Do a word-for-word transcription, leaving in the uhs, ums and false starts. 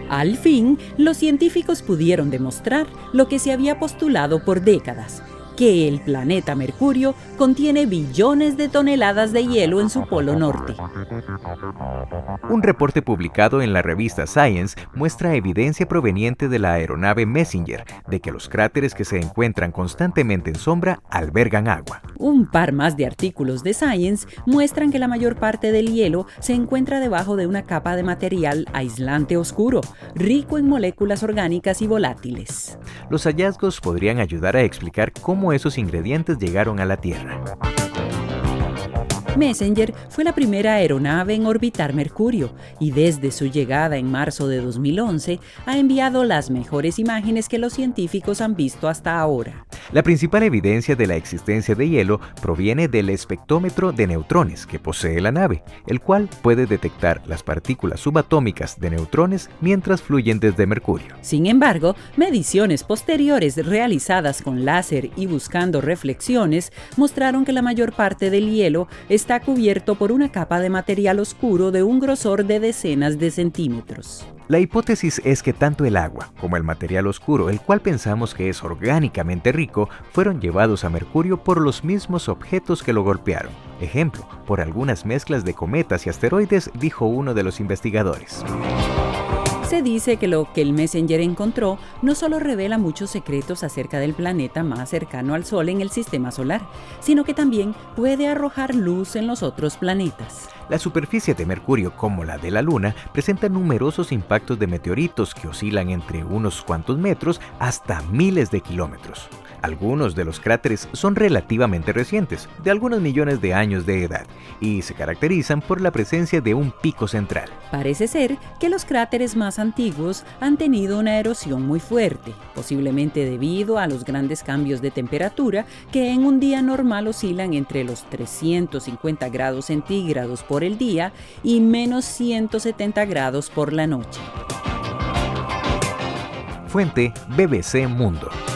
Al fin, los científicos pudieron demostrar lo que se había postulado por décadas, que el planeta Mercurio contiene billones de toneladas de hielo en su polo norte. Un reporte publicado en la revista Science muestra evidencia proveniente de la aeronave Messenger de que los cráteres que se encuentran constantemente en sombra albergan agua. Un par más de artículos de Science muestran que la mayor parte del hielo se encuentra debajo de una capa de material aislante oscuro, rico en moléculas orgánicas y volátiles. Los hallazgos podrían ayudar a explicar cómo esos ingredientes llegaron a la Tierra. Messenger fue la primera aeronave en orbitar Mercurio y desde su llegada en marzo de dos mil once ha enviado las mejores imágenes que los científicos han visto hasta ahora. La principal evidencia de la existencia de hielo proviene del espectrómetro de neutrones que posee la nave, el cual puede detectar las partículas subatómicas de neutrones mientras fluyen desde Mercurio. Sin embargo, mediciones posteriores realizadas con láser y buscando reflexiones mostraron que la mayor parte del hielo está cubierto por una capa de material oscuro de un grosor de decenas de centímetros. La hipótesis es que tanto el agua como el material oscuro, el cual pensamos que es orgánicamente rico, fueron llevados a Mercurio por los mismos objetos que lo golpearon. Ejemplo, por algunas mezclas de cometas y asteroides, dijo uno de los investigadores. Se dice que lo que el Messenger encontró no solo revela muchos secretos acerca del planeta más cercano al Sol en el sistema solar, sino que también puede arrojar luz en los otros planetas. La superficie de Mercurio, como la de la Luna, presenta numerosos impactos de meteoritos que oscilan entre unos cuantos metros hasta miles de kilómetros. Algunos de los cráteres son relativamente recientes, de algunos millones de años de edad, y se caracterizan por la presencia de un pico central. Parece ser que los cráteres más antiguos han tenido una erosión muy fuerte, posiblemente debido a los grandes cambios de temperatura que en un día normal oscilan entre los trescientos cincuenta grados centígrados por el día y menos ciento setenta grados por la noche. Fuente B B C Mundo.